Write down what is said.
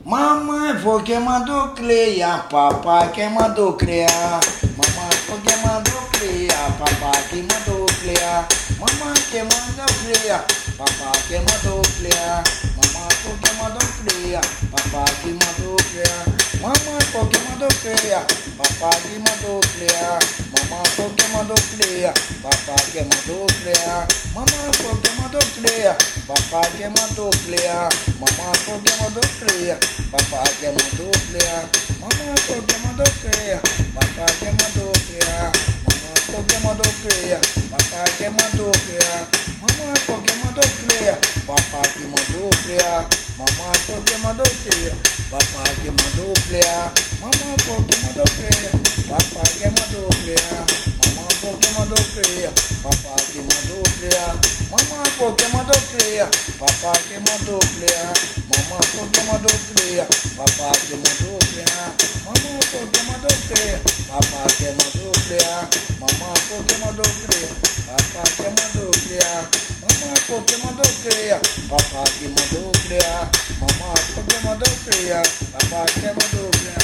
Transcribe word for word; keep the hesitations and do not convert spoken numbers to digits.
Mamãe foi quem mandou criar, papai quem mandou criar. Mamãe foi quem mandou criar, papai quem mandou criar. Mamãe quem mandou criar, papai quem mandou criar. Mamãe foi quem mandou criar, papai quem mandou criar. Mamãe foi quem mandou criar, papai quem mandou criar. Mamãe foi quem mandou criar, papai quem mandou criar. Mamãe foi quem mandou criar, papai quem mandou criar. Mamãe foi quem mandou criar, papai quem mandou criar. Mamãe foi quem mandou criar, papai quem mandou criar. Mamãe foi quem mandou criar, papai quem mandou criar. Mamãe foi quem mandou criar, papai quem mandou criar. Mamãe foi quem mandou criar, papai quem mandou criar. Mamãe foi quem mandou criar, papai quem mandou criar. Mamãe foi quem mandou criar, papai quem mandou criar. Mamãe foi quem mandou criar, papai quem mandou criar. Mamãe foi quem mandou criar, papai quem mandou criar. Mamãe foi quem mandou criar, papai quem mandou criar. Mamãe foi quem mandou criar, papai quem mandou criar. Mamãe foi quem mandou criar, papai quem mandou criar. Mamãe foi quem mandou criar, papai quem mandou criar.